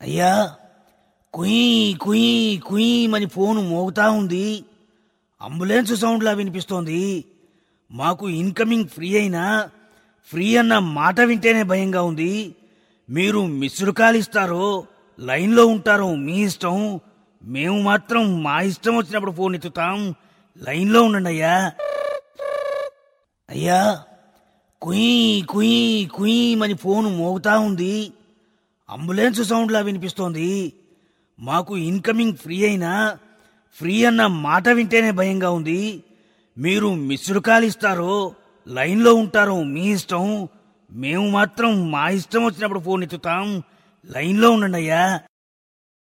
అయ్యా, కుయ్ కుయ్ కుయ్ అని ఫోను మోగుతా ఉంది. అంబులెన్స్ సౌండ్లా వినిపిస్తోంది. మాకు ఇన్కమింగ్ ఫ్రీ అయినా ఫ్రీ అన్న మాట వింటేనే భయంగా ఉంది. మీరు మిస్డ్ కాల్ ఇస్తారో లైన్లో ఉంటారో మీ ఇష్టం. మేము మాత్రం మా ఇష్టం వచ్చినప్పుడు ఫోన్ ఎత్తుతాం. లైన్లో ఉండండి అయ్యా. అయ్యా, కుయ్ కుయ్ కుయ్ అని ఫోను మోగుతా ఉంది. అంబులెన్స్ సౌండ్లా వినిపిస్తోంది. మాకు ఇన్కమింగ్ ఫ్రీ అయినా ఫ్రీ అన్న మాట వింటేనే భయంగా ఉంది. మీరు మిస్డ్ కాల్ ఇస్తారో లైన్లో ఉంటారో మీ ఇష్టం. మేము మాత్రం మా ఇష్టం వచ్చినప్పుడు ఫోన్ ఎత్తుతాం. లైన్లో ఉండండి అయ్యా.